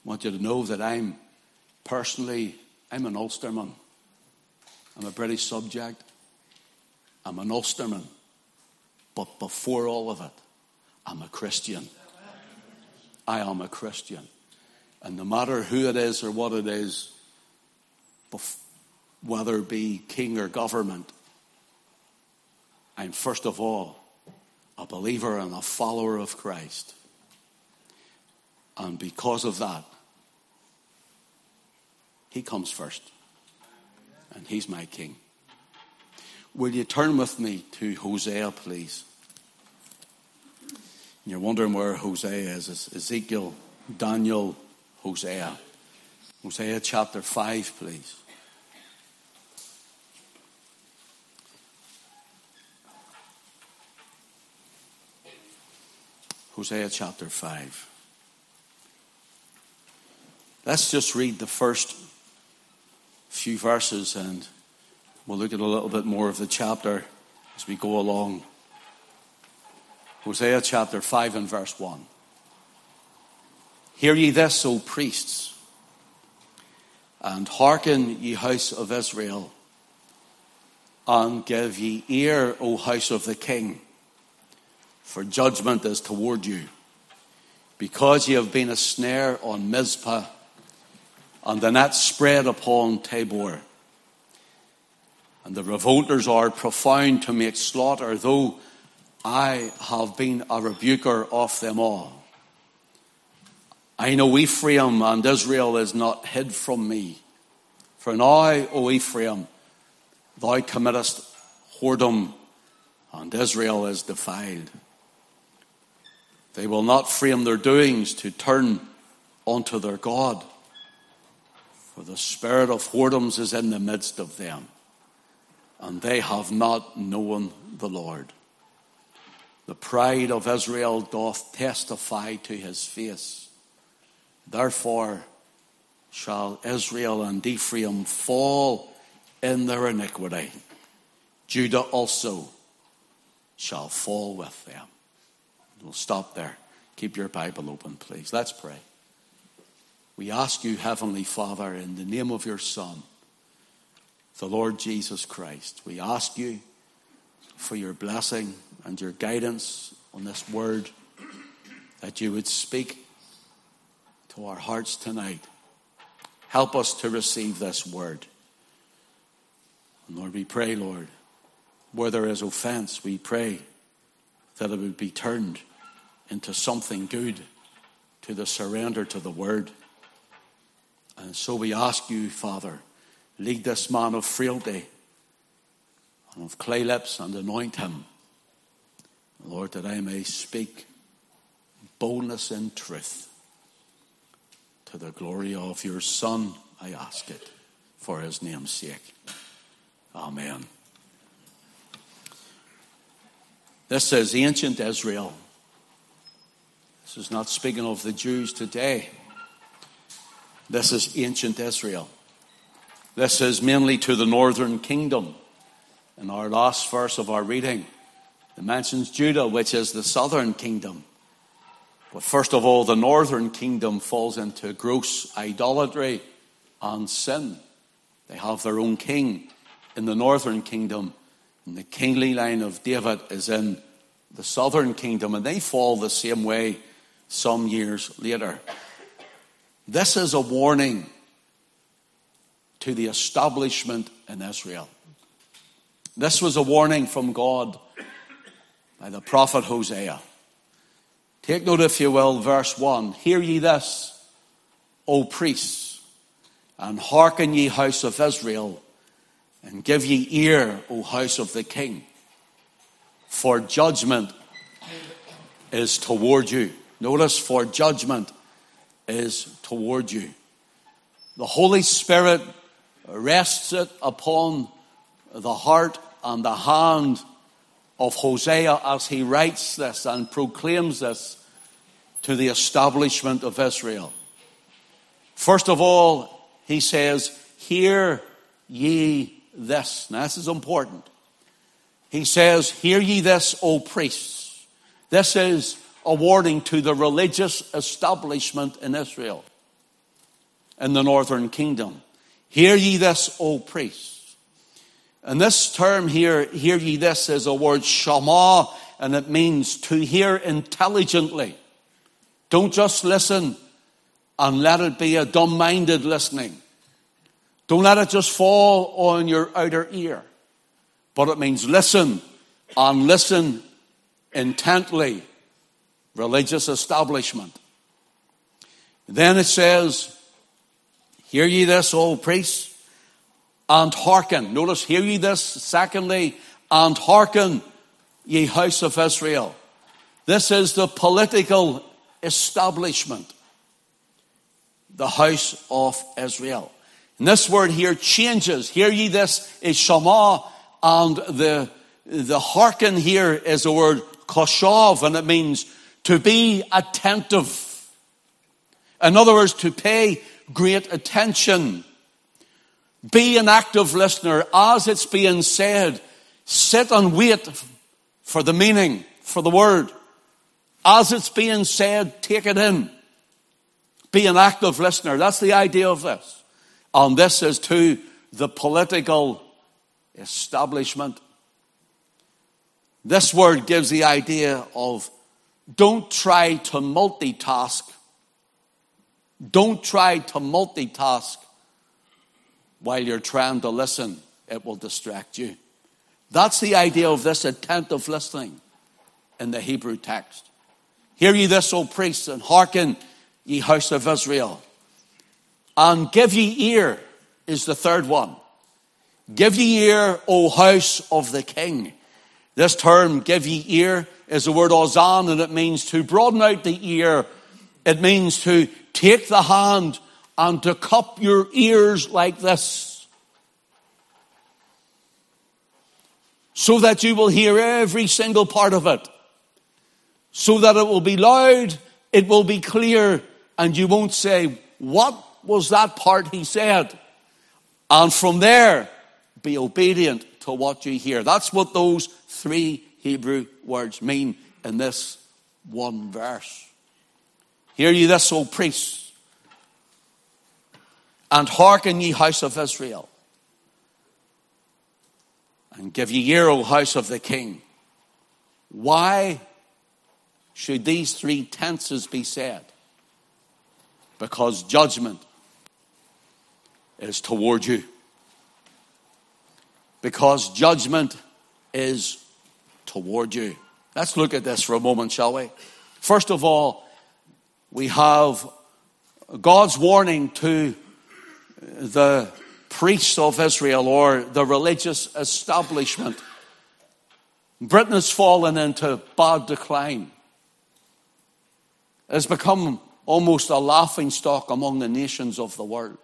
want you to know that I'm an Ulsterman. I'm a British subject. I'm an Ulsterman. But before all of it, I'm a Christian. I am a Christian. And no matter who it is or what it is, whether it be king or government, I'm first of all a believer and a follower of Christ. And because of that, he comes first. And he's my king. Will you turn with me to Hosea, please? You're wondering where Hosea is. It's Ezekiel, Daniel, Hosea. Hosea chapter 5, please. Hosea chapter 5. Let's just read the first few verses and we'll look at a little bit more of the chapter as we go along. Hosea chapter 5 and verse 1. Hear ye this, O priests, and hearken, ye house of Israel, and give ye ear, O house of the king, for judgment is toward you, because ye have been a snare on Mizpah, and the net spread upon Tabor. And the revolters are profound to make slaughter, though I have been a rebuker of them all. I know Ephraim and Israel is not hid from me. For now, O Ephraim, thou committest whoredom, and Israel is defiled. They will not frame their doings to turn unto their God, for the spirit of whoredoms is in the midst of them, and they have not known the Lord. The pride of Israel doth testify to his face. Therefore shall Israel and Ephraim fall in their iniquity. Judah also shall fall with them. We'll stop there. Keep your Bible open, please. Let's pray. We ask you, Heavenly Father, in the name of your Son, the Lord Jesus Christ, we ask you for your blessing and your guidance on this word, that you would speak to our hearts tonight. Help us to receive this word. And Lord, we pray, Lord, where there is offense, we pray that it would be turned into something good, to the surrender to the word. And so we ask you, Father, lead this man of frailty and of clay lips and anoint him, Lord, that I may speak boldness and truth to the glory of your Son. I ask it for his name's sake. Amen. This is ancient Israel. This is not speaking of the Jews today. This is ancient Israel. This is mainly to the northern kingdom. In our last verse of our reading, it mentions Judah, which is the southern kingdom. But first of all, the northern kingdom falls into gross idolatry and sin. They have their own king in the northern kingdom, and the kingly line of David is in the southern kingdom, and they fall the same way some years later. This is a warning to the establishment in Israel. This was a warning from God by the prophet Hosea. Take note, if you will, verse 1. Hear ye this, O priests, and hearken ye house of Israel, and give ye ear, O house of the king. For judgment is toward you. Notice, for judgment is toward you. The Holy Spirit rests it upon the heart and the hand of Hosea as he writes this and proclaims this to the establishment of Israel. First of all, he says, hear ye this. Now, this is important. He says, hear ye this, O priests. This is a warning to the religious establishment in Israel. in the northern kingdom. Hear ye this, O priests. And this term here, hear ye this, is a word shama, and it means to hear intelligently. Don't just listen and let it be a dumb-minded listening. Don't let it just fall on your outer ear. But it means listen, and listen intently. Religious establishment. Then it says, hear ye this, O priests, and hearken. Notice, hear ye this, secondly, and hearken, ye house of Israel. This is the political establishment. The house of Israel. And this word here changes. Hear ye this is shama, and the hearken here is the word koshav, and it means to be attentive. In other words, to pay great attention. Be an active listener. As it's being said, sit and wait for the meaning, for the word. As it's being said, take it in. Be an active listener. That's the idea of this. And this is to the political establishment. This word gives the idea of don't try to multitask. Don't try to multitask while you're trying to listen. It will distract you. That's the idea of this attentive listening in the Hebrew text. Hear ye this, O priests, and hearken, ye house of Israel. And give ye ear is the third one. Give ye ear, O house of the king. This term, give ye ear, is the word ozan, and it means to broaden out the ear. It means to take the hand and to cup your ears like this, so that you will hear every single part of it, so that it will be loud, it will be clear, and you won't say, what was that part he said? And from there, be obedient to what you hear. That's what those three Hebrew words mean in this one verse. Hear ye this, O priests, and hearken ye house of Israel. And give ye ear, O house of the king. Why should these three tenses be said? Because judgment is toward you. Because judgment is toward you. Let's look at this for a moment, shall we? First of all, we have God's warning to the priests of Israel, or the religious establishment. Britain has fallen into bad decline. It has become almost a laughingstock among the nations of the world.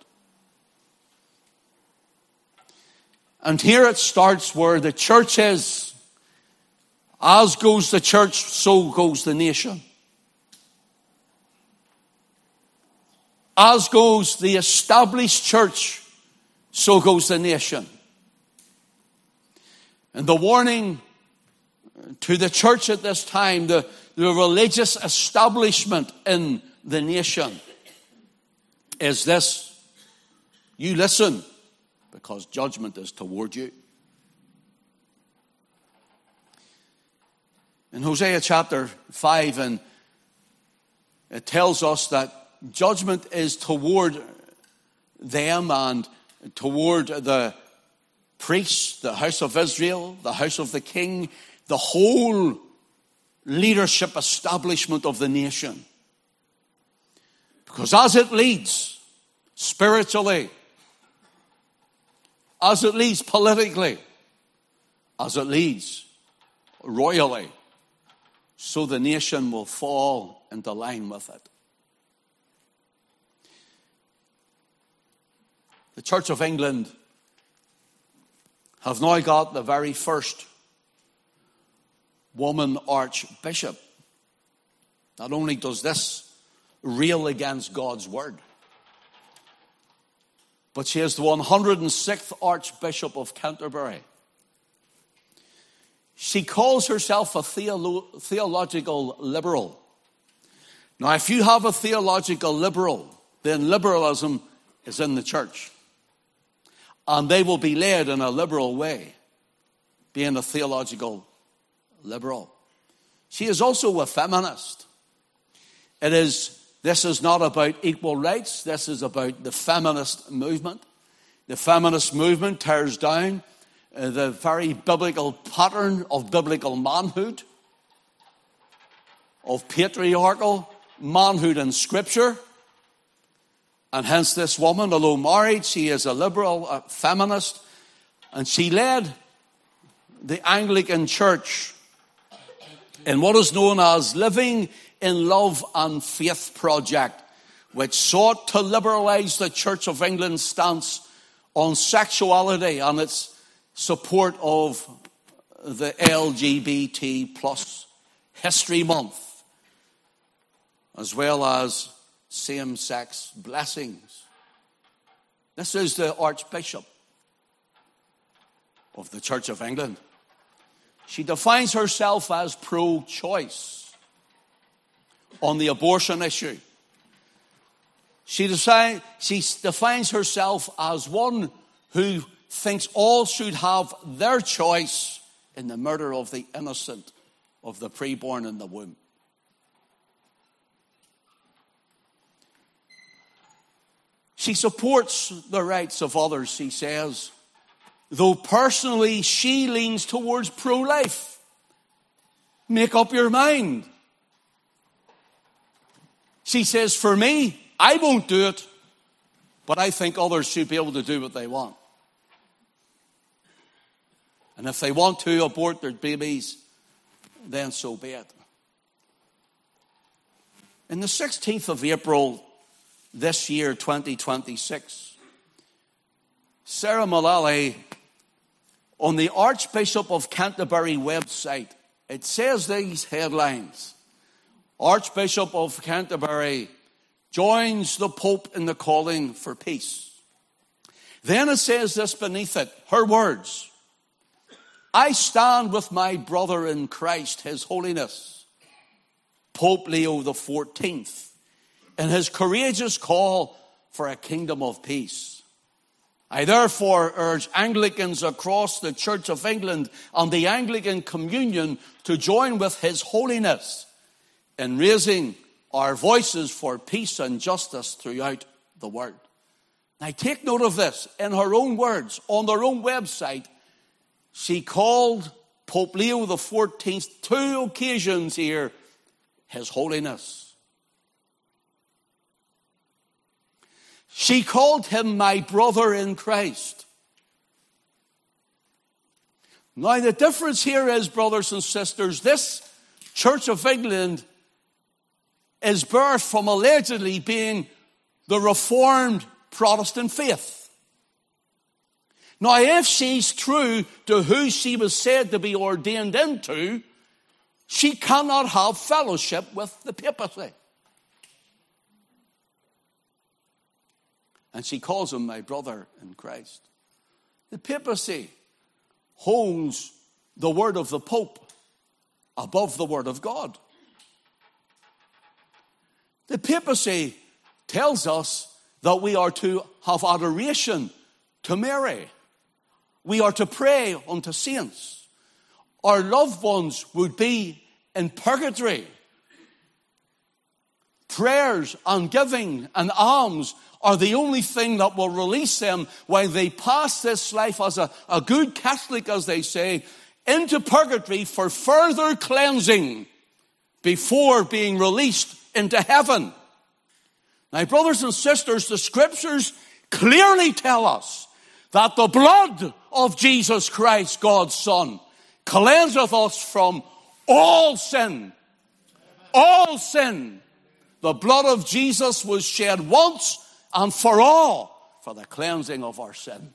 And here it starts where the church is. As goes the church, so goes the nation. As goes the established church, so goes the nation. And the warning to the church at this time, the religious establishment in the nation, is this: you listen, because judgment is toward you. In Hosea chapter 5, and it tells us that judgment is toward them and toward the priests, the house of Israel, the house of the king, the whole leadership establishment of the nation. Because as it leads spiritually, as it leads politically, as it leads royally, so the nation will fall into line with it. The Church of England have now got the very first woman archbishop. Not only does this rail against God's word, but she is the 106th Archbishop of Canterbury. She calls herself a theological liberal. Now, if you have a theological liberal, then liberalism is in the church. And they will be led in a liberal way, being a theological liberal. She is also a feminist. This is not about equal rights. This is about the feminist movement. The feminist movement tears down the very biblical pattern of biblical manhood, of patriarchal manhood in Scripture. And hence this woman, although married, she is a liberal, a feminist, and she led the Anglican Church in what is known as Living in Love and Faith project, which sought to liberalize the Church of England's stance on sexuality and its support of the LGBT plus History Month, as well as same-sex blessings. This is the Archbishop of the Church of England. She defines herself as pro-choice on the abortion issue. She defines herself as one who thinks all should have their choice in the murder of the innocent, of the preborn in the womb. She supports the rights of others, she says, though personally she leans towards pro-life. Make up your mind. She says, for me, I won't do it, but I think others should be able to do what they want. And if they want to abort their babies, then so be it. In the 16th of April this year, 2026, Sarah Mullally, on the Archbishop of Canterbury website, it says these headlines: Archbishop of Canterbury joins the Pope in the calling for peace. Then it says this beneath it, her words: I stand with my brother in Christ, His Holiness, Pope Leo XIV, in his courageous call for a kingdom of peace. I therefore urge Anglicans across the Church of England and the Anglican Communion to join with His Holiness in raising our voices for peace and justice throughout the world. Now take note of this. In her own words, on their own website, she called Pope Leo XIV, 2 occasions here, His Holiness. She called him my brother in Christ. Now the difference here is, brothers and sisters, this Church of England is birthed from allegedly being the Reformed Protestant faith. Now if she's true to who she was said to be ordained into, she cannot have fellowship with the papacy. And she calls him my brother in Christ. The papacy holds the word of the Pope above the word of God. The papacy tells us that we are to have adoration to Mary. We are to pray unto saints. Our loved ones would be in purgatory. Prayers and giving and alms are the only thing that will release them while they pass this life as a good Catholic, as they say, into purgatory for further cleansing before being released into heaven. Now, brothers and sisters, the Scriptures clearly tell us that the blood of Jesus Christ, God's Son, cleanseth us from all sin. All sin. The blood of Jesus was shed once and for all for the cleansing of our sin.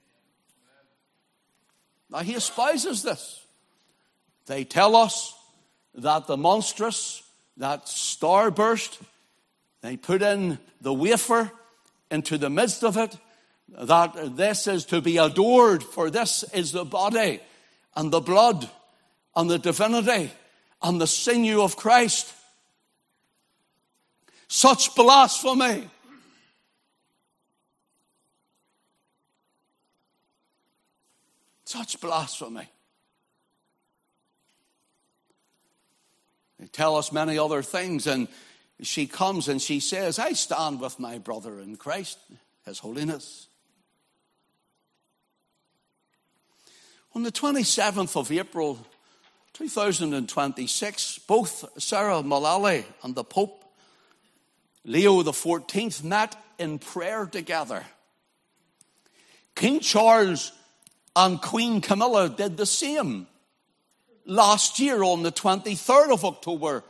Now he espouses this. They tell us that the monstrous, that starburst, they put in the wafer into the midst of it, that this is to be adored, for this is the body and the blood and the divinity and the sinew of Christ. Such blasphemy. Such blasphemy. They tell us many other things, and she comes and she says, I stand with my brother in Christ, His Holiness. On the 27th of April, 2026, both Sarah Mullally and the Pope, Leo XIV, met in prayer together. King Charles and Queen Camilla did the same last year on the 23rd of October,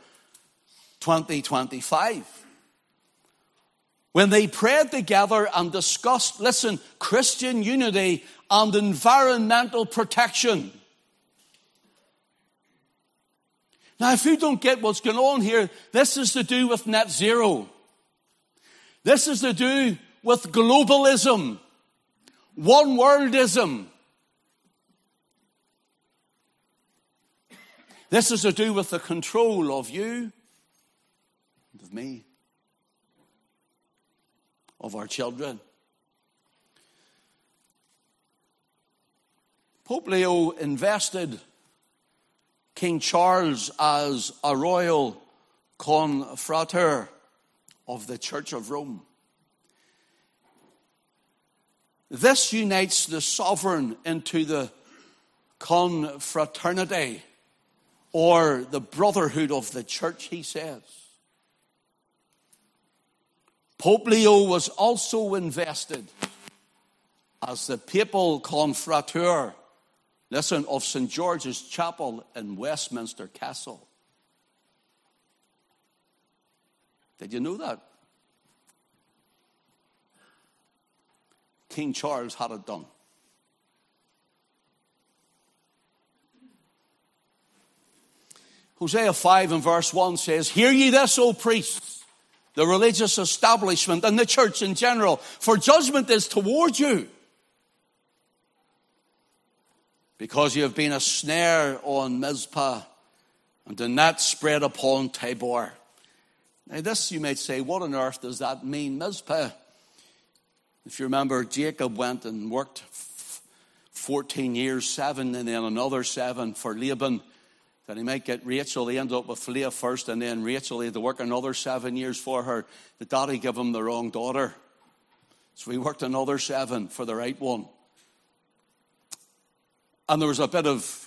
2025. When they prayed together and discussed, listen, Christian unity and environmental protection. Now, if you don't get what's going on here, this is to do with net zero. This is to do with globalism, one worldism. This is to do with the control of you and of me, of our children. Pope Leo invested King Charles as a royal confrater of the Church of Rome. This unites the sovereign into the confraternity, or the brotherhood of the church, he says. Pope Leo was also invested as the papal confrater, listen, of St. George's Chapel in Westminster Castle. Did you know that? King Charles had it done. Hosea 5 and verse 1 says, Hear ye this, O priests, the religious establishment and the church in general, for judgment is toward you, because you have been a snare on Mizpah and a net spread upon Tabor. Now this, you might say, what on earth does that mean, Mizpah? If you remember, Jacob went and worked 14 years, 7, and then another 7 for Laban, that he might get Rachel. He ended up with Leah first, and then Rachel. He had to work another 7 years for her. The daddy gave him the wrong daughter, so he worked another 7 for the right one. And there was a bit of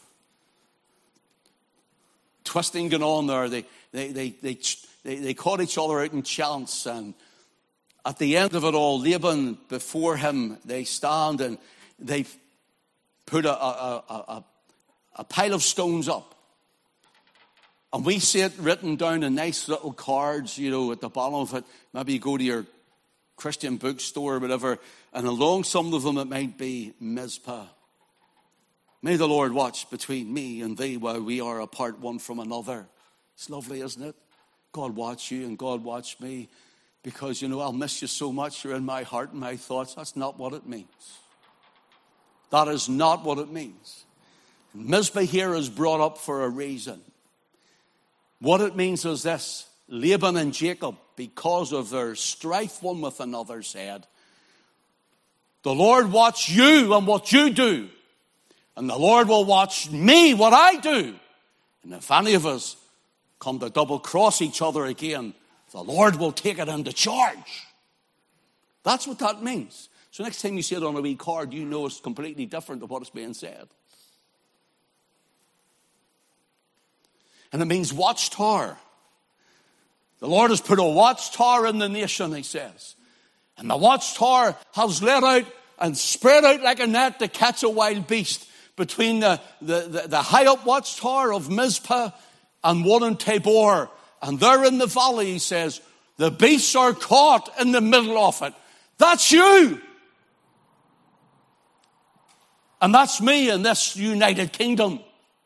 twisting going on there. They caught each other out in chance, and at the end of it all, Laban, before him, they stand and they put a pile of stones up. And we see it written down in nice little cards, you know, at the bottom of it. Maybe you go to your Christian bookstore or whatever, and along some of them it might be Mizpah. May the Lord watch between me and thee while we are apart one from another. It's lovely, isn't it? God watch you and God watch me, because, you know, I'll miss you so much. You're in my heart and my thoughts. That's not what it means. That is not what it means. Mizpah here is brought up for a reason. What it means is this: Laban and Jacob, because of their strife one with another, said, the Lord watch you and what you do, and the Lord will watch me, what I do. And if any of us come to double cross each other again, the Lord will take it into charge. That's what that means. So next time you see it on a wee card, you know it's completely different to what is being said. And it means watchtower. The Lord has put a watchtower in the nation, he says. And the watchtower has let out and spread out like a net to catch a wild beast between the high up watchtower of Mizpah and one in Tabor. And there in the valley, he says, the beasts are caught in the middle of it. That's you. And that's me in this United Kingdom.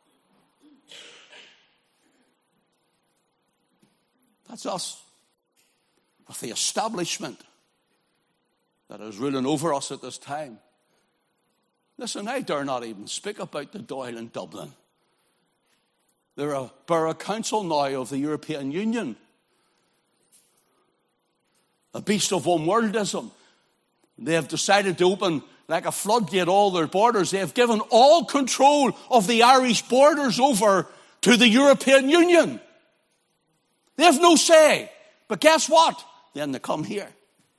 That's us, with the establishment that is ruling over us at this time. Listen, I dare not even speak about the Dáil in Dublin. They're a borough council now of the European Union. A beast of one worldism. They have decided to open like a floodgate all their borders. They've given all control of the Irish borders over to the European Union. They have no say. But guess what? Then they come here.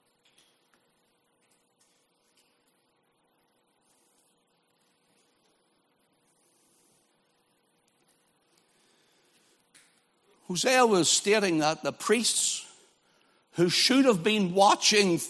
Hosea was stating that the priests who should have been watching,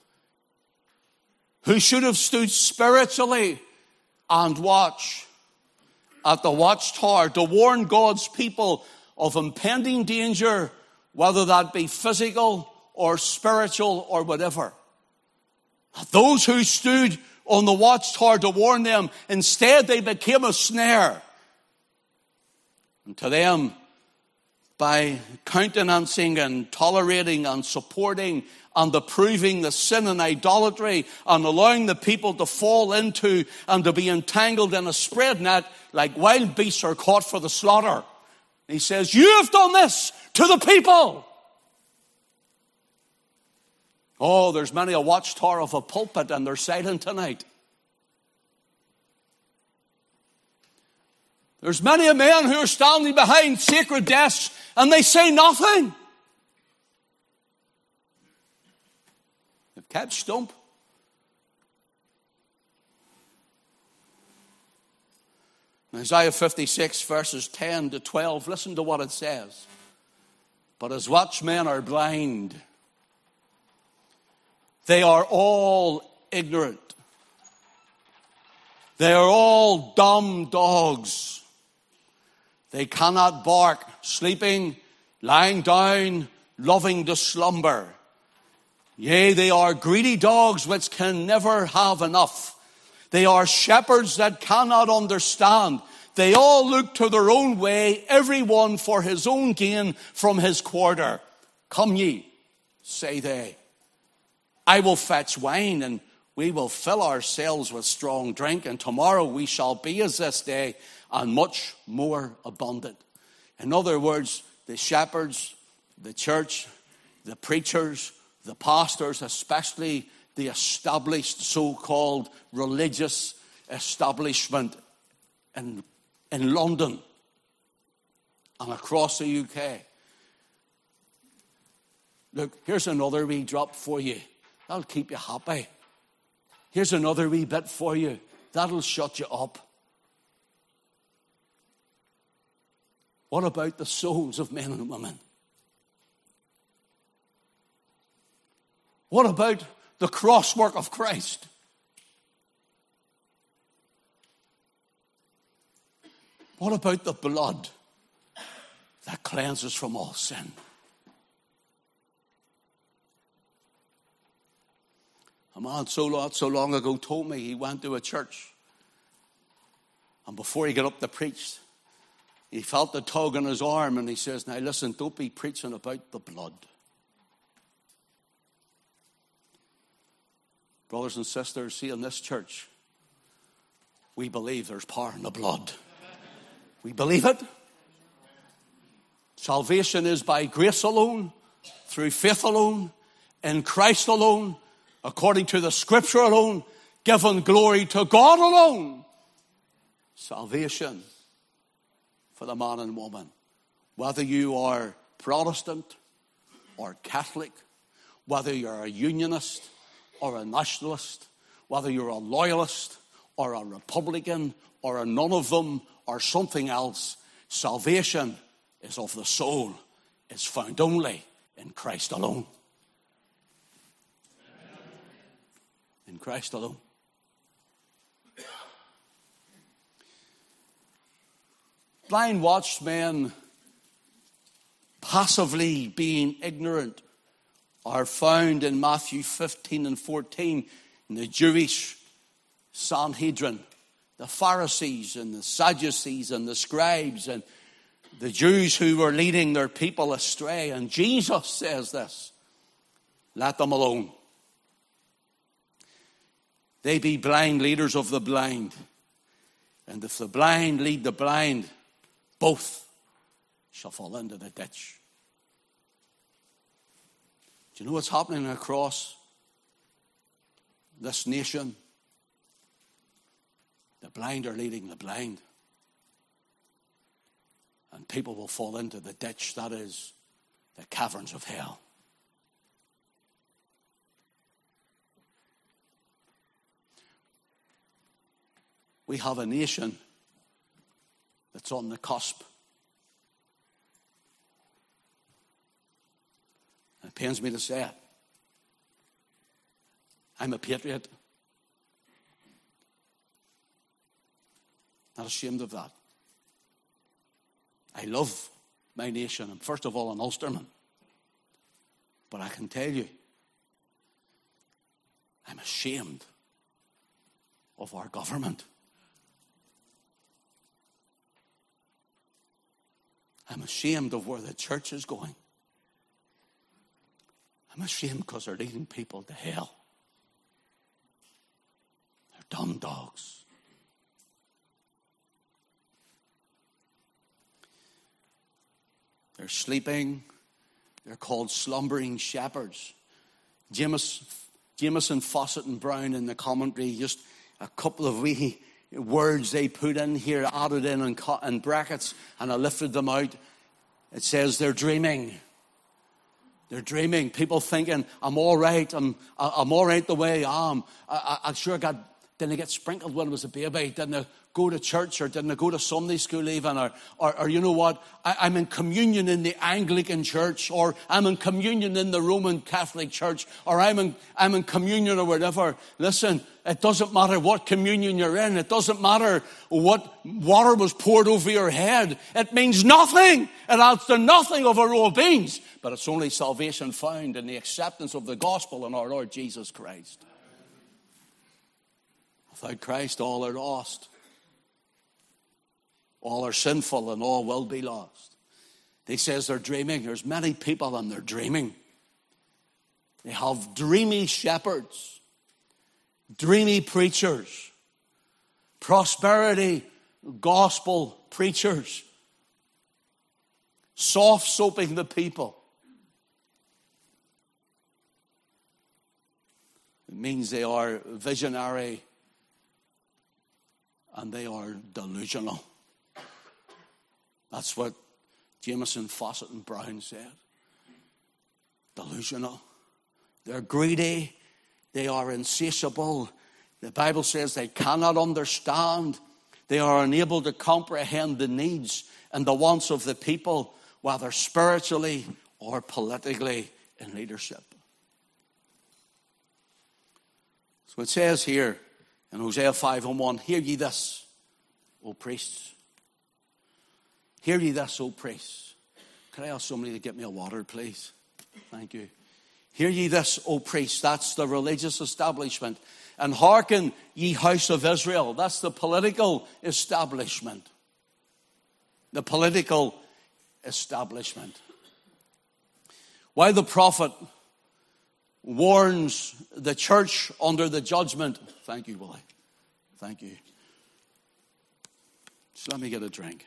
who should have stood spiritually and watch at the watchtower to warn God's people of impending danger, whether that be physical or spiritual or whatever. Those who stood on the watchtower to warn them, instead they became a snare. And to them, by countenancing and tolerating and supporting and approving the sin and idolatry and allowing the people to fall into and to be entangled in a spread net like wild beasts are caught for the slaughter. He says, you have done this to the people. Oh, there's many a watchtower of a pulpit and they're silent tonight. There's many a men who are standing behind sacred desks and they say nothing. They've kept stump. Isaiah 56 verses 10 to 12, listen to what it says. But as watchmen are blind, they are all ignorant. They are all dumb dogs. They cannot bark, sleeping, lying down, loving to slumber. Yea, they are greedy dogs which can never have enough. They are shepherds that cannot understand. They all look to their own way, every one for his own gain from his quarter. Come ye, say they. I will fetch wine, and we will fill ourselves with strong drink, and tomorrow we shall be as this day, and much more abundant. In other words, the shepherds, the church, the preachers, the pastors, especially the established so-called religious establishment in London and across the UK. Look, here's another wee drop for you. That'll keep you happy. Here's another wee bit for you. That'll shut you up. What about the souls of men and women? What about the crosswork of Christ? What about the blood that cleanses from all sin? A man not so long ago told me he went to a church, and before he got up to preach, he felt the tug on his arm, and he says, now listen, don't be preaching about the blood. Brothers and sisters, see, in this church, we believe there's power in the blood. We believe it. Salvation is by grace alone, through faith alone, in Christ alone, according to the Scripture alone, given glory to God alone. Salvation for the man and woman. Whether you are Protestant or Catholic, whether you're a unionist or a nationalist, whether you're a loyalist or a Republican or a none of them or something else, salvation is of the soul. It's found only in Christ alone. In Christ alone. Blind watchmen passively being ignorant are found in Matthew 15 and 14 in the Jewish Sanhedrin. The Pharisees and the Sadducees and the scribes and the Jews who were leading their people astray. And Jesus says this, let them alone. They be blind leaders of the blind. And if the blind lead the blind, both shall fall into the ditch. Do you know what's happening across this nation blind are leading the blind. And people will fall into the ditch that is the caverns of hell. We have a nation that's on the cusp. It pains me to say it. I'm a patriot. Not ashamed of that. I love my nation. I'm first of all an Ulsterman. But I can tell you, I'm ashamed of our government. I'm ashamed of where the church is going. I'm ashamed because they're leading people to hell. They're dumb dogs. They're sleeping. They're called slumbering shepherds. Jameson, Fawcett and Brown in the commentary, just a couple of wee words they put in here, added in brackets, and I lifted them out. It says they're dreaming. They're dreaming. People thinking, I'm all right. I'm all right the way I am. I sure didn't I get sprinkled when I was a baby? Didn't I go to church, or didn't I go to Sunday school even? Or you know what? I'm in communion in the Anglican church, or I'm in communion in the Roman Catholic church, or I'm in communion or whatever. Listen, it doesn't matter what communion you're in. It doesn't matter what water was poured over your head. It means nothing. It adds to nothing of a row of beans. But it's only salvation found in the acceptance of the gospel in our Lord Jesus Christ. Without Christ, all are lost. All are sinful and all will be lost. He says they're dreaming. There's many people and they're dreaming. They have dreamy shepherds, dreamy preachers, prosperity gospel preachers, soft-soaping the people. It means they are visionary and they are delusional. That's what Jameson, Fawcett and Brown said. Delusional. They're greedy. They are insatiable. The Bible says they cannot understand. They are unable to comprehend the needs and the wants of the people, whether spiritually or politically in leadership. So it says here in Hosea 5:1, hear ye this, O priests. Hear ye this, O priests. Can I ask somebody to get me a water, please? Thank you. Hear ye this, O priests. That's the religious establishment. And hearken, ye house of Israel. That's the political establishment. The political establishment. While the prophet warns the church under the judgment. Thank you, Willie. Thank you. Just let me get a drink.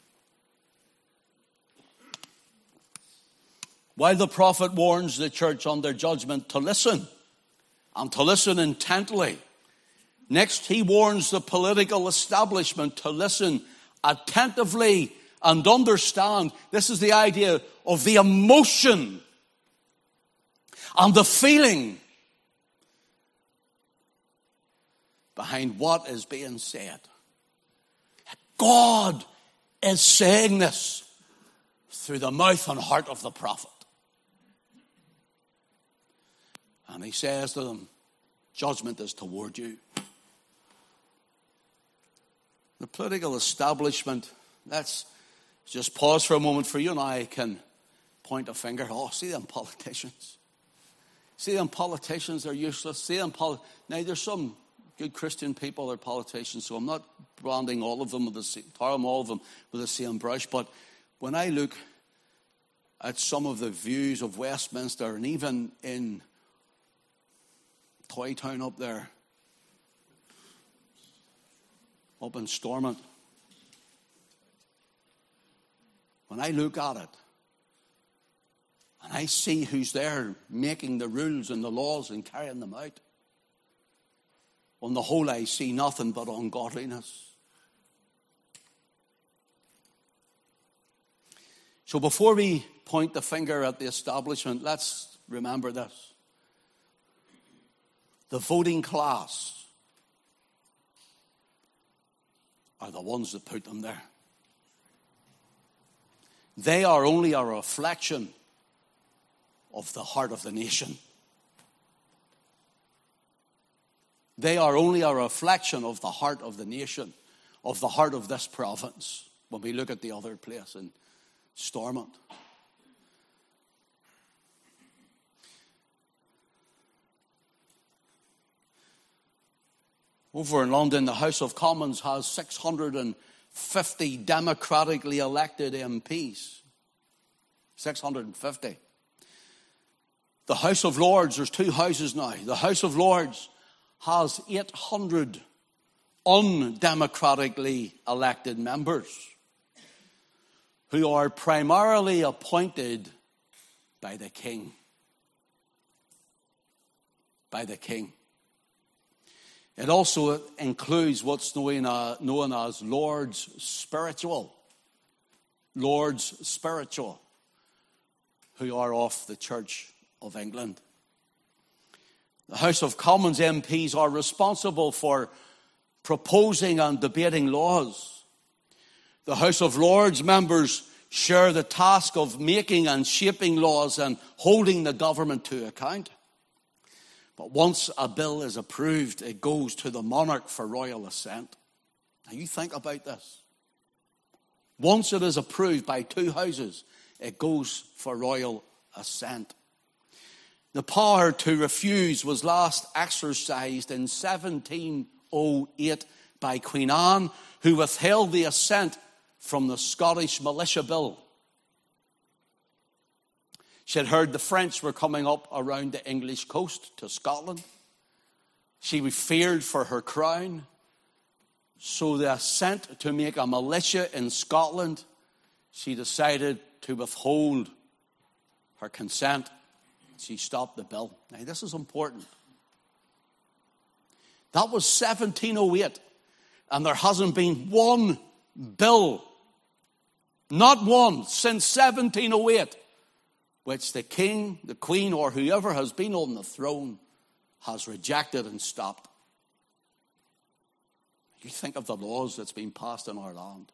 While the prophet warns the church under judgment to listen, and to listen intently. Next, he warns the political establishment to listen attentively and understand. This is the idea of the emotion and the feeling behind what is being said. God is saying this through the mouth and heart of the prophet. And he says to them, judgment is toward you. The political establishment, let's just pause for a moment for you and I can point a finger. Oh, see them politicians. See them politicians, they're useless. See them now there's some good Christian people that are politicians, so I'm not branding all of them with the same brush. But when I look at some of the views of Westminster and even in Toy Town up there, up in Stormont, when I look at it and I see who's there making the rules and the laws and carrying them out, On the whole, I see nothing but ungodliness. So before we point the finger at the establishment, let's remember this. The voting class are the ones that put them there. They are only a reflection of the heart of the nation. They are only a reflection of the heart of the nation, of the heart of this province, when we look at the other place in Stormont. Over in London, the House of Commons has 650 democratically elected MPs. 650. The House of Lords, there's two houses now. The House of Lords has 800 undemocratically elected members who are primarily appointed by the King. By the King. It also includes what's known as Lords Spiritual. Lords Spiritual, who are of the Church of England. The House of Commons MPs are responsible for proposing and debating laws. The House of Lords members share the task of making and shaping laws and holding the government to account. But once a bill is approved, it goes to the monarch for royal assent. Now you think about this. Once it is approved by two houses, it goes for royal assent. The power to refuse was last exercised in 1708 by Queen Anne, who withheld the assent from the Scottish Militia Bill. She had heard the French were coming up around the English coast to Scotland. She feared for her crown. So the assent to make a militia in Scotland, she decided to withhold her consent. She stopped the bill. Now this is important. That was 1708. And there hasn't been one bill, not one, since 1708, which the king, the queen, or whoever has been on the throne has rejected and stopped. You think of the laws that's been passed in our land.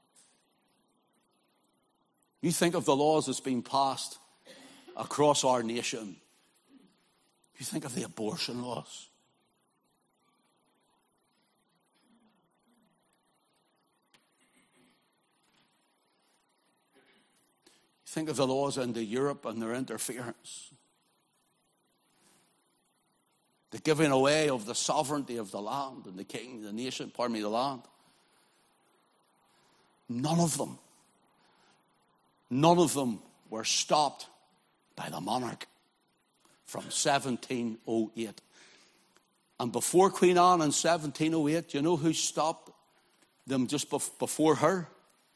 You think of the laws that's been passed across our nation. You think of the abortion laws. Think of the laws into Europe and their interference. The giving away of the sovereignty of the land and the king, the nation, the land. None of them were stopped by the monarch from 1708. And before Queen Anne in 1708, you know who stopped them just before her?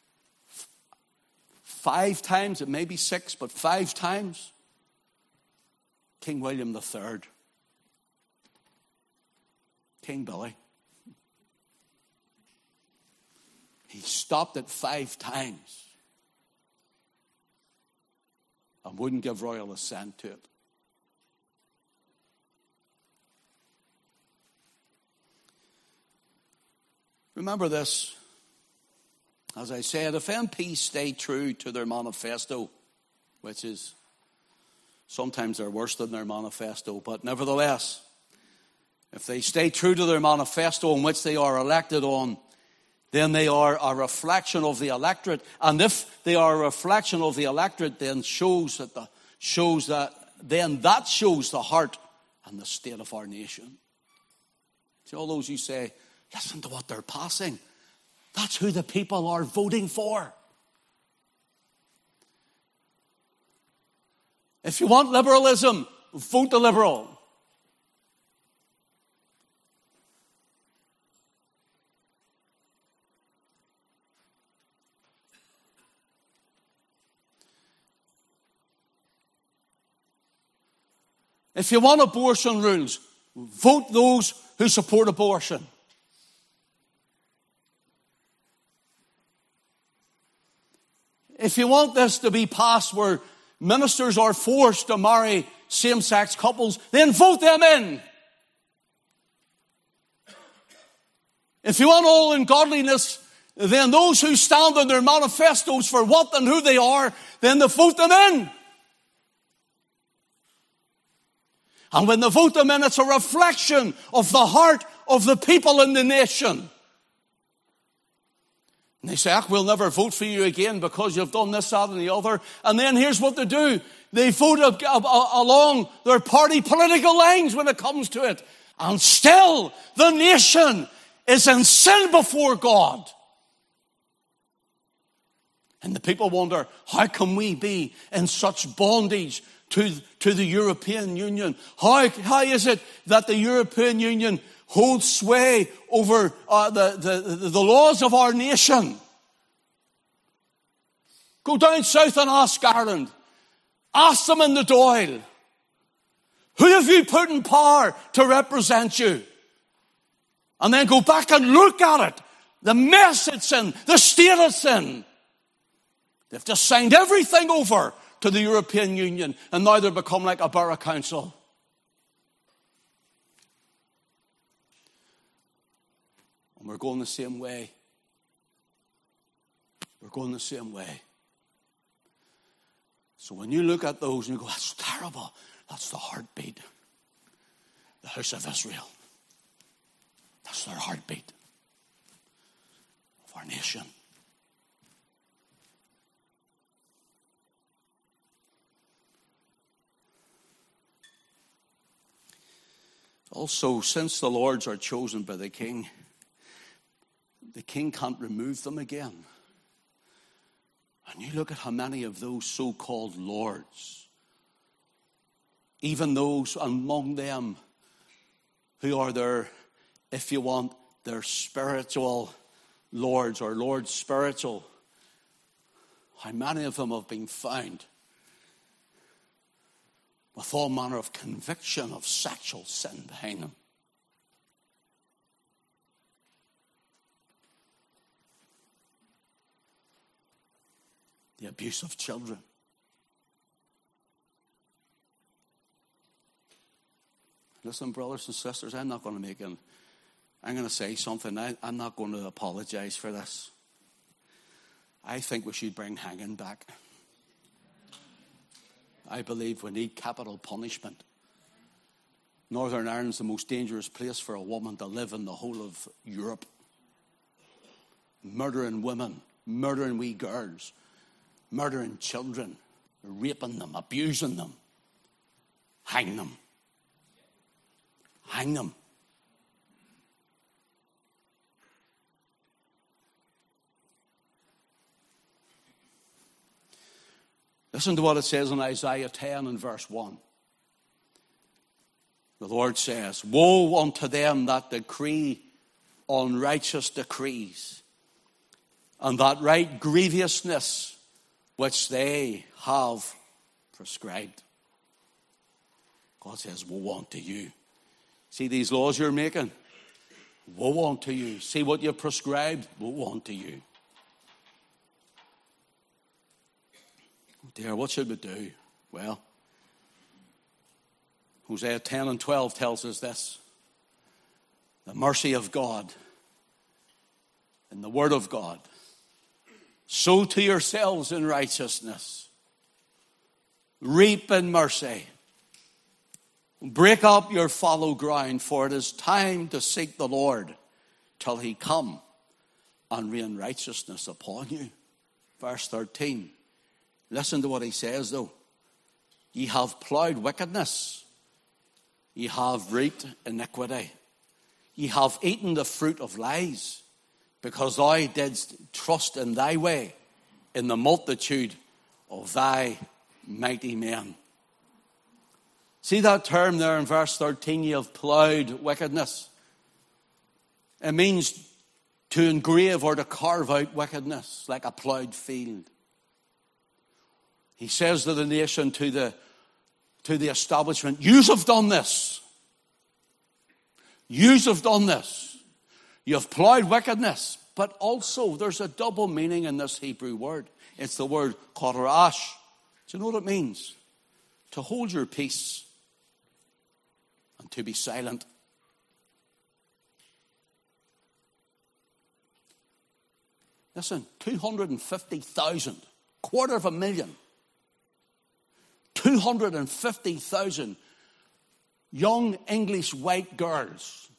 5 times, it may be 6, but 5 times. King William III. King Billy. He stopped it 5 times and wouldn't give royal assent to it. Remember this. As I said, if MPs stay true to their manifesto, which is sometimes they're worse than their manifesto, but nevertheless, if they stay true to their manifesto on which they are elected on, then they are a reflection of the electorate. And if they are a reflection of the electorate, then that shows the heart and the state of our nation. See, all those who say, listen to what they're passing. That's who the people are voting for. If you want liberalism, vote the Liberal. If you want abortion rules, vote those who support abortion. If you want this to be passed where ministers are forced to marry same-sex couples, then vote them in. If you want all ungodliness, then those who stand on their manifestos for what and who they are, then they vote them in. And when they vote them in, it's a reflection of the heart of the people in the nation. And they say, we'll never vote for you again because you've done this, that, and the other. And then here's what they do. They vote along their party political lines when it comes to it. And still, the nation is in sin before God. And the people wonder, how can we be in such bondage to the European Union? How is it that the European Union holds sway over the laws of our nation? Go down south and ask Ireland. Ask them in the Dáil. Who have you put in power to represent you? And then go back and look at it. The mess it's in. The state it's in. They've just signed everything over to the European Union. And now they've become like a borough council. And we're going the same way. We're going the same way. So when you look at those and you go, that's terrible. That's the heartbeat. The house of Israel. That's their heartbeat of our nation. Also, since the lords are chosen by the king can't remove them again. And you look at how many of those so-called lords, even those among them who are their, if you want, their spiritual lords or lords spiritual, how many of them have been found with all manner of conviction of sexual sin behind them. The abuse of children. Listen, brothers and sisters, I'm going to say something. I'm not going to apologize for this. I think we should bring hanging back. I believe we need capital punishment. Northern Ireland's the most dangerous place for a woman to live in the whole of Europe. Murdering women, murdering wee girls, murdering children, raping them, abusing them. Hang them. Hang them. Listen to what it says in Isaiah 10 and verse 1. The Lord says, woe unto them that decree unrighteous decrees, and that write grievousness which they have prescribed. God says, woe unto you. See these laws you're making? Woe unto you. See what you've prescribed? Woe unto you. Dear, what should we do? Well, Hosea 10 and 12 tells us this. The mercy of God and the word of God. Sow to yourselves in righteousness. Reap in mercy. Break up your fallow ground, for it is time to seek the Lord till he come and rain righteousness upon you. Verse 13. Listen to what he says, though. Ye have plowed wickedness. Ye have reaped iniquity. Ye have eaten the fruit of lies, because thou didst trust in thy way, in the multitude of thy mighty men. See that term there in verse 13, ye have plowed wickedness. It means to engrave or to carve out wickedness, like a plowed field. He says to the nation, to the establishment, yous have done this. You have done this. You have plowed wickedness. But also, there's a double meaning in this Hebrew word. It's the word korash. Do you know what it means? To hold your peace and to be silent. Listen, 250,000, 250,000, 250,000 young English white girls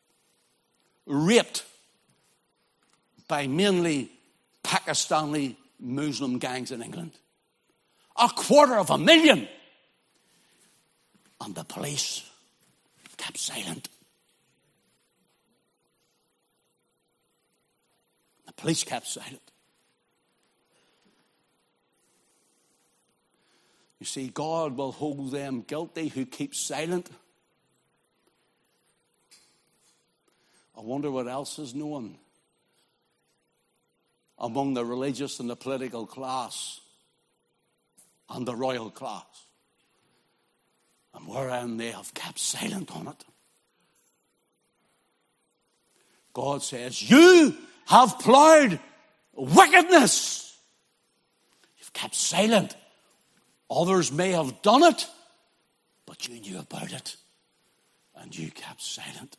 raped by mainly Pakistani Muslim gangs in England. 250,000. And the police kept silent. The police kept silent. You see, God will hold them guilty who keep silent. I wonder what else is known among the religious and the political class and the royal class, and wherein they have kept silent on it. God says, you have plowed wickedness. You've kept silent. Others may have done it, but you knew about it, and you kept silent.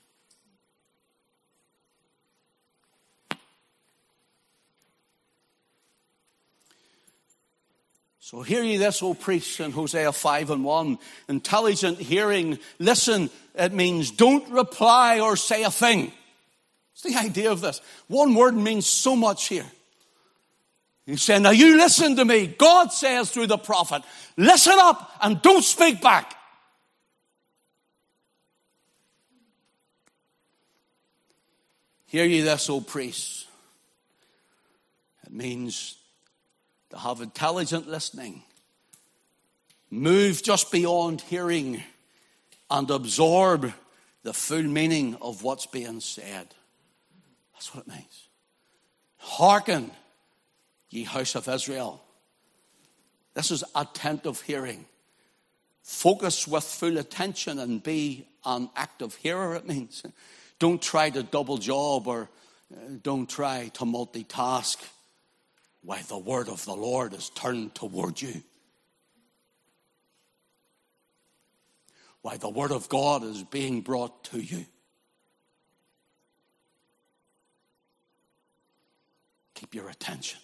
So hear ye this, O priests, in Hosea 5:1. Intelligent hearing. Listen, it means don't reply or say a thing. It's the idea of this. One word means so much here. He's saying, now you listen to me. God says through the prophet, listen up and don't speak back. Hear ye this, O priests. It means to have intelligent listening. Move just beyond hearing and absorb the full meaning of what's being said. That's what it means. Hearken, ye house of Israel. This is attentive hearing. Focus with full attention and be an active hearer, it means. Don't try to double job or don't try to multitask while the word of the Lord is turned toward you. While the word of God is being brought to you. Keep your attention.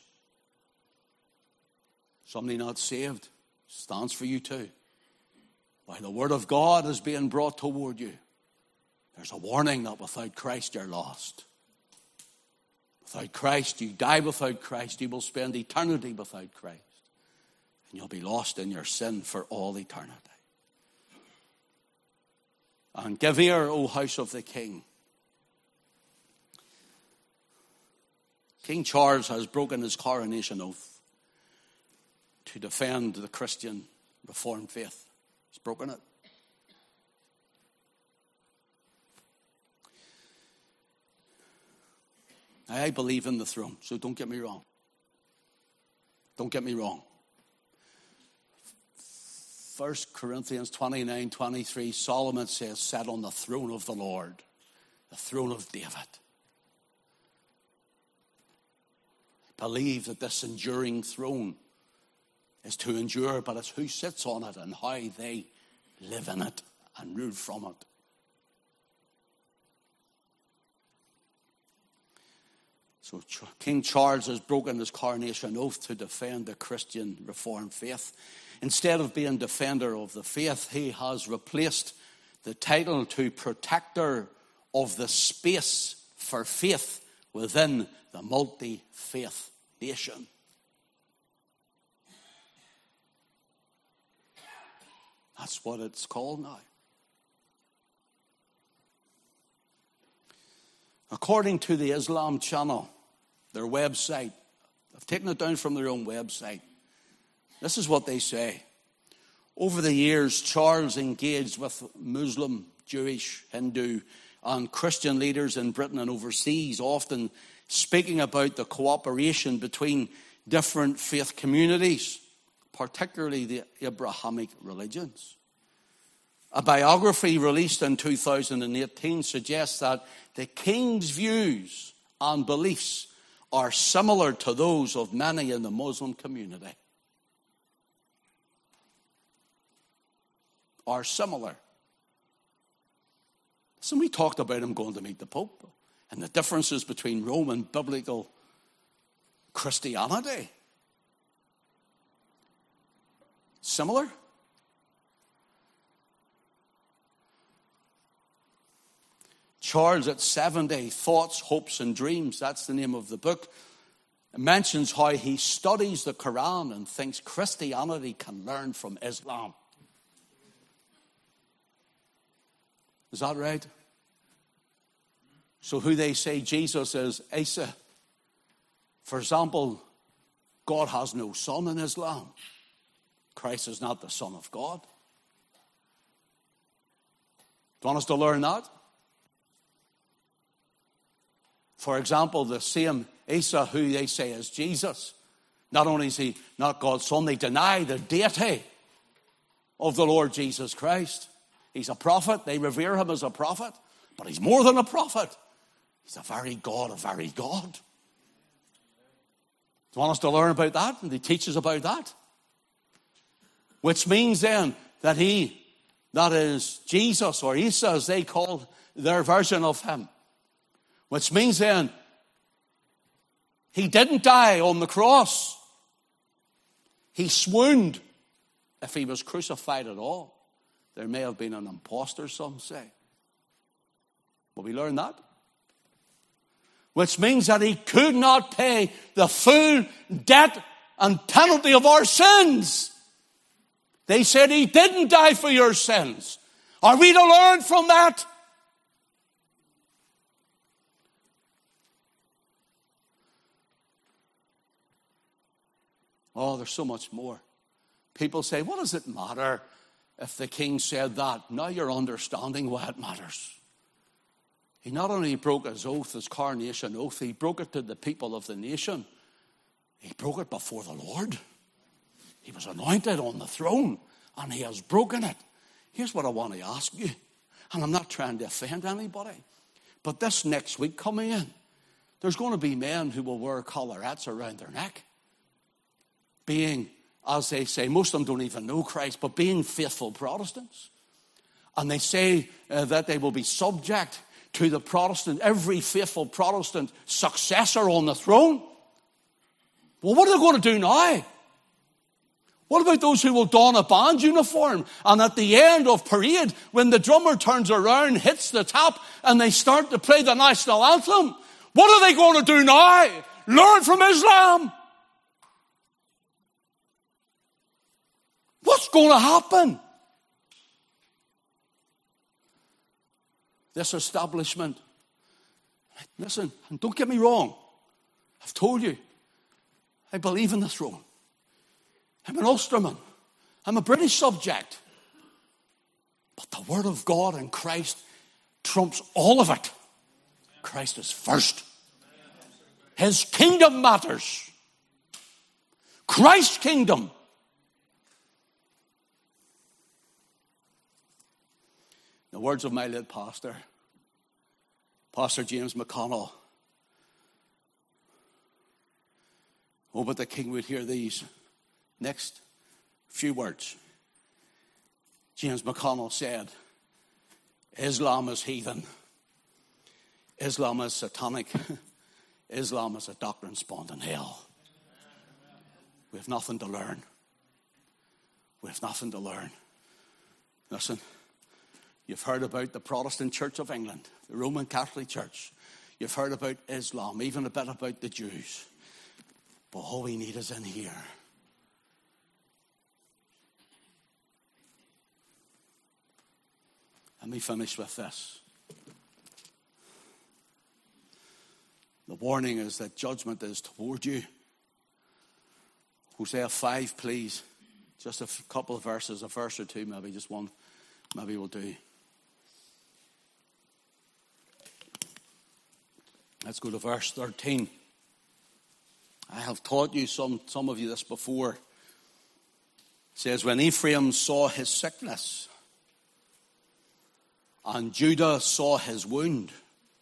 Somebody not saved stands for you too. While the word of God is being brought toward you, there's a warning that without Christ you're lost. Without Christ, you die without Christ. You will spend eternity without Christ. And you'll be lost in your sin for all eternity. And give ear, O house of the King. King Charles has broken his coronation oath to defend the Christian Reformed faith. He's broken it. I believe in the throne, so don't get me wrong. Don't get me wrong. 1 Corinthians 29:23, Solomon says, sat on the throne of the Lord, the throne of David. I believe that this enduring throne is to endure, but it's who sits on it and how they live in it and rule from it. So King Charles has broken his coronation oath to defend the Christian Reformed faith. Instead of being defender of the faith, he has replaced the title to protector of the space for faith within the multi-faith nation. That's what it's called now. According to the Islam Channel, their website, I've taken it down from their own website. This is what they say. Over the years, Charles engaged with Muslim, Jewish, Hindu, and Christian leaders in Britain and overseas, often speaking about the cooperation between different faith communities, particularly the Abrahamic religions. A biography released in 2018 suggests that the king's views and beliefs are similar to those of many in the Muslim community. Are similar. So we talked about him going to meet the Pope and the differences between Roman biblical Christianity. Similar. Charles at 70, Thoughts, Hopes and Dreams, that's the name of the book. It mentions how he studies the Quran and thinks Christianity can learn from Islam. Is that right? So who they say Jesus is, Isa. For example, God has no son in Islam. Christ is not the Son of God. Do you want us to learn that? For example, the same Isa who they say is Jesus, not only is he not God's son, they deny the deity of the Lord Jesus Christ. He's a prophet. They revere him as a prophet. But he's more than a prophet. He's a very God, a very God. Do you want us to learn about that? And he teaches about that. Which means then that that is Jesus, or Isa as they call their version of him. Which means then he didn't die on the cross. He swooned. If he was crucified at all, there may have been an impostor, some say. Will we learn that? Which means that he could not pay the full debt and penalty of our sins. They said he didn't die for your sins. Are we to learn from that? Oh, there's so much more. People say, what does it matter if the king said that? Now you're understanding why it matters. He not only broke his oath, his coronation oath, he broke it to the people of the nation. He broke it before the Lord. He was anointed on the throne, and he has broken it. Here's what I want to ask you, and I'm not trying to offend anybody, but this next week coming in, there's going to be men who will wear collarettes around their neck, being, as they say, most of them don't even know Christ, but being faithful Protestants. And they say that they will be subject to the Protestant, every faithful Protestant successor on the throne. Well, what are they going to do now? What about those who will don a band uniform and at the end of parade, when the drummer turns around, hits the tap, and they start to play the national anthem? What are they going to do now? Learn from Islam? What's going to happen? This establishment. Listen, and don't get me wrong. I've told you, I believe in the throne. I'm an Ulsterman. I'm a British subject. But the Word of God and Christ trumps all of it. Christ is first. His kingdom matters. Christ's kingdom. The words of my late pastor, Pastor James McConnell. Oh, but the king would hear these next few words. James McConnell said, Islam is heathen. Islam is satanic. Islam is a doctrine spawned in hell. We have nothing to learn. We have nothing to learn. Listen. You've heard about the Protestant Church of England, the Roman Catholic Church. You've heard about Islam, even a bit about the Jews. But all we need is in here. Let me finish with this. The warning is that judgment is toward you. Hosea 5, please. Just a couple of verses, a verse or two, maybe just one. Maybe we'll do. Let's go to verse 13. I have taught you, some of you, this before. It says, when Ephraim saw his sickness, and Judah saw his wound.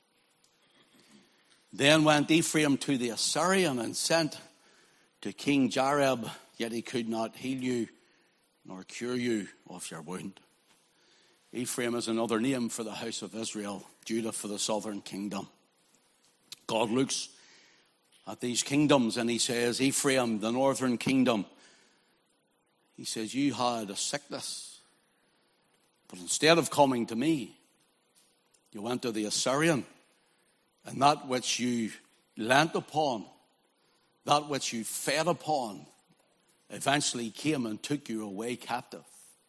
Then went Ephraim to the Assyrian and sent to King Jareb, yet he could not heal you nor cure you of your wound. Ephraim is another name for the house of Israel, Judah for the southern kingdom. God looks at these kingdoms and he says, Ephraim, the northern kingdom, he says, you had a sickness, but instead of coming to me, you went to the Assyrian, and that which you leant upon, that which you fed upon, eventually came and took you away captive.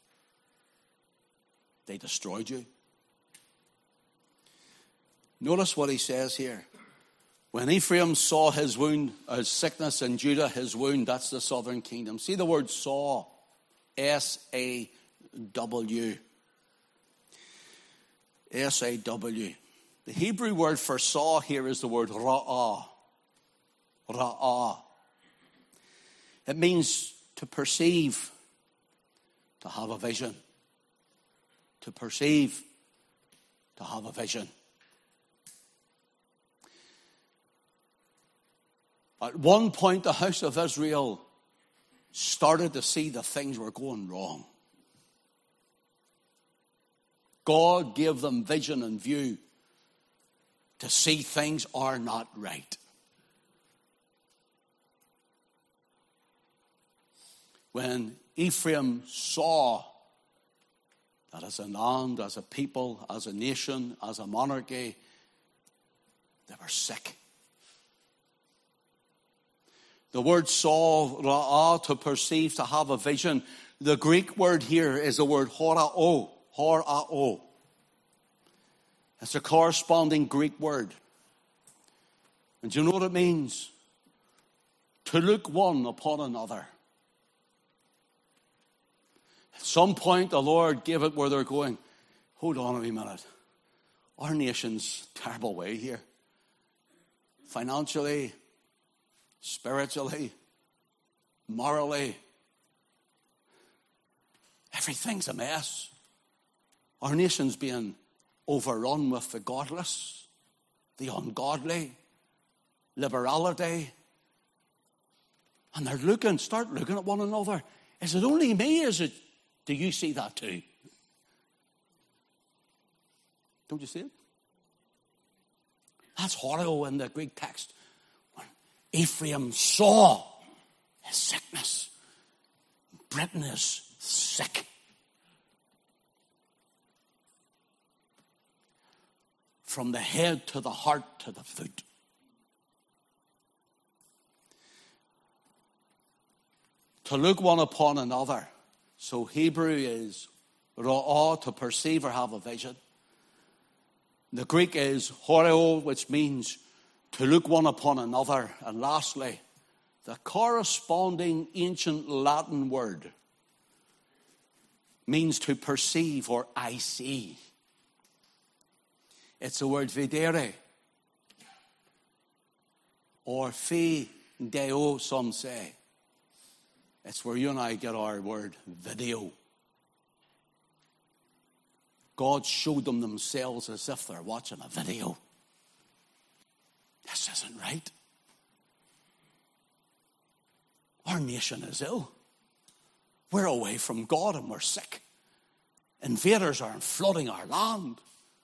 They destroyed you. Notice what he says here. When Ephraim saw his wound, his sickness, and Judah his wound, that's the southern kingdom. See the word saw, S-A-W. S-A-W. The Hebrew word for saw here is the word ra'ah. Ra'ah. It means to perceive, to have a vision. To perceive, to have a vision. At one point, the house of Israel started to see that things were going wrong. God gave them vision and view to see things are not right. When Ephraim saw that as a land, as a people, as a nation, as a monarchy, they were sick. The word saw, ra'ah, to perceive, to have a vision. The Greek word here is the word horao. Horao. It's a corresponding Greek word. And do you know what it means? To look one upon another. At some point, the Lord gave it where they're going, hold on a wee minute. Our nation's terrible way here. Financially, spiritually, morally, everything's a mess. Our nation's being overrun with the godless, the ungodly, liberality. And they're start looking at one another. Is it only me? Do you see that too? Don't you see it? That's horrible in the Greek text. When Ephraim saw his sickness, Britain is sick. From the head to the heart to the foot. To look one upon another. So Hebrew is ra'ah, to perceive or have a vision. The Greek is horeo, which means to look one upon another. And lastly, the corresponding ancient Latin word means to perceive or I see. It's the word videre, or fideo, some say. It's where you and I get our word video. God showed them themselves as if they're watching a video. This isn't right. Our nation is ill. We're away from God and we're sick. Invaders are flooding our land.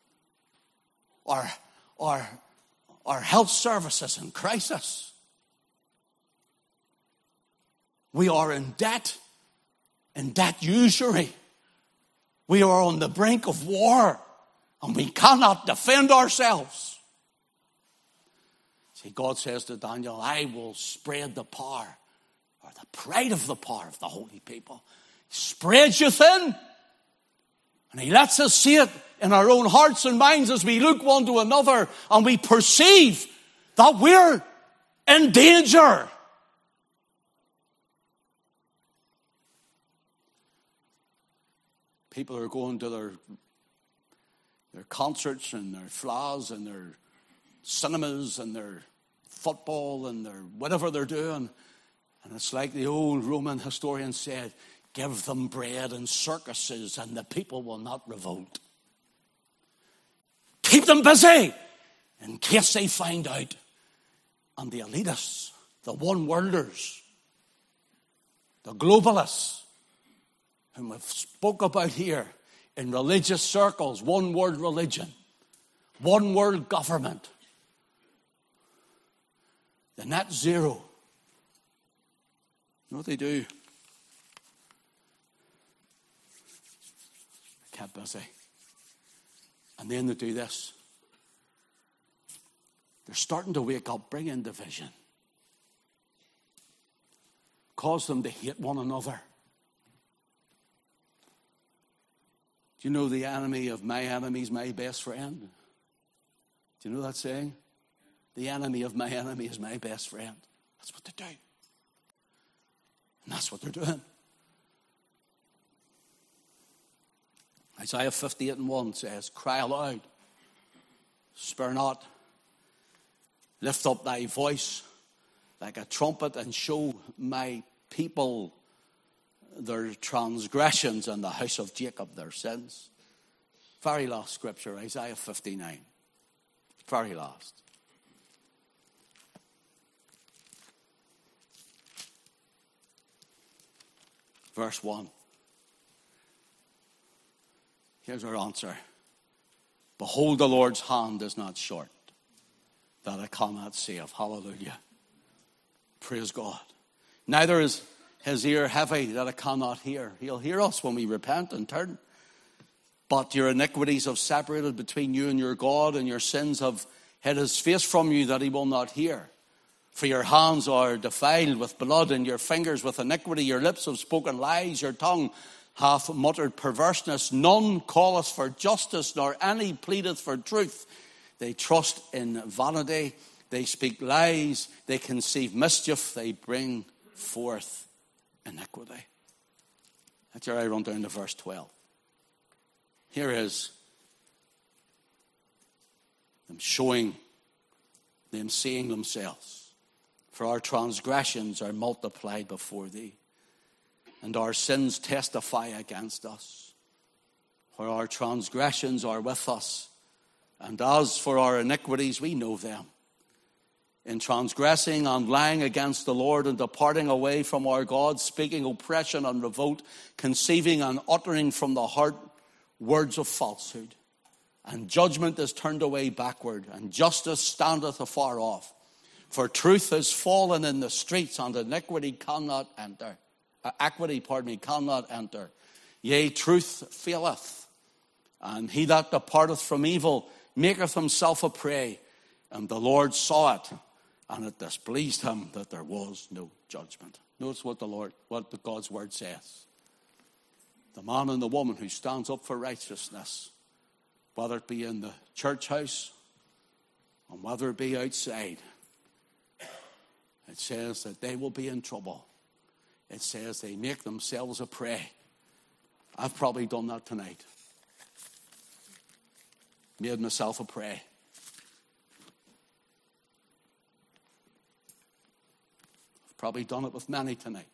Our health services in crisis. We are in debt usury. We are on the brink of war, and we cannot defend ourselves. See, God says to Daniel, I will spread the power, or the pride of the power of the holy people. He spreads you thin, and he lets us see it in our own hearts and minds as we look one to another and we perceive that we're in danger. People are going to their concerts and their flaws and their cinemas and their football and their whatever they're doing. And it's like the old Roman historian said, give them bread and circuses and the people will not revolt. Keep them busy in case they find out. And the elitists, the one-worlders, the globalists, whom we've spoke about here in religious circles, one-world religion, one-world government, the net zero. You know what they do? They kept busy. And then they do this. They're starting to wake up, bring in division. Cause them to hate one another. Do you know the enemy of my enemy is my best friend? Do you know that saying? The enemy of my enemy is my best friend. That's what they do. And that's what they're doing. Isaiah 58:1 says, cry aloud, spare not, lift up thy voice like a trumpet and show my people their transgressions and the house of Jacob their sins. Very last scripture, Isaiah 59. Very last. Verse 1. Here's our answer. Behold, the Lord's hand is not short, that I cannot save. Hallelujah. Praise God. Neither is his ear heavy, that I cannot hear. He'll hear us when we repent and turn. But your iniquities have separated between you and your God, and your sins have hid his face from you, that he will not hear. For your hands are defiled with blood, and your fingers with iniquity. Your lips have spoken lies, your tongue hath muttered perverseness. None calleth for justice, nor any pleadeth for truth. They trust in vanity, they speak lies, they conceive mischief, they bring forth iniquity. That's where I run down to verse 12. Here is them showing, them seeing themselves. For our transgressions are multiplied before thee, and our sins testify against us. For our transgressions are with us, and as for our iniquities, we know them. In transgressing and lying against the Lord, and departing away from our God, speaking oppression and revolt, conceiving and uttering from the heart words of falsehood. And judgment is turned away backward, and justice standeth afar off. For truth is fallen in the streets, and iniquity cannot enter. Equity, cannot enter. Yea, truth faileth, and he that departeth from evil maketh himself a prey. And the Lord saw it, and it displeased him that there was no judgment. Notice what God's word says. The man and the woman who stands up for righteousness, whether it be in the church house and whether it be outside, it says that they will be in trouble. It says they make themselves a prey. I've probably done that tonight. Made myself a prey. I've probably done it with many tonight.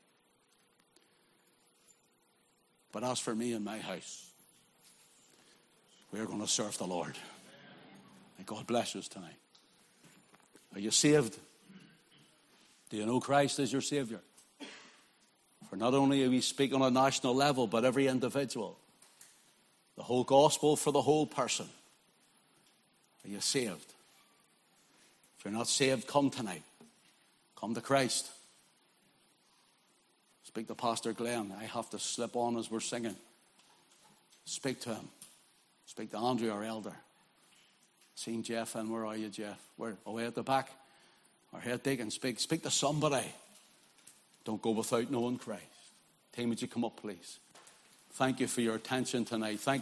But as for me and my house, we're going to serve the Lord. May God bless us tonight. Are you saved? Do you know Christ as your Savior? For not only do we speak on a national level, but every individual. The whole gospel for the whole person. Are you saved? If you're not saved, come tonight. Come to Christ. Speak to Pastor Glenn. I have to slip on as we're singing. Speak to him. Speak to Andrew, our elder. Seen Jeff, and where are you, Jeff? Where? Away at the back. Our head deacon. Speak to somebody. Don't go without knowing Christ. Team, would you come up, please? Thank you for your attention tonight. Thank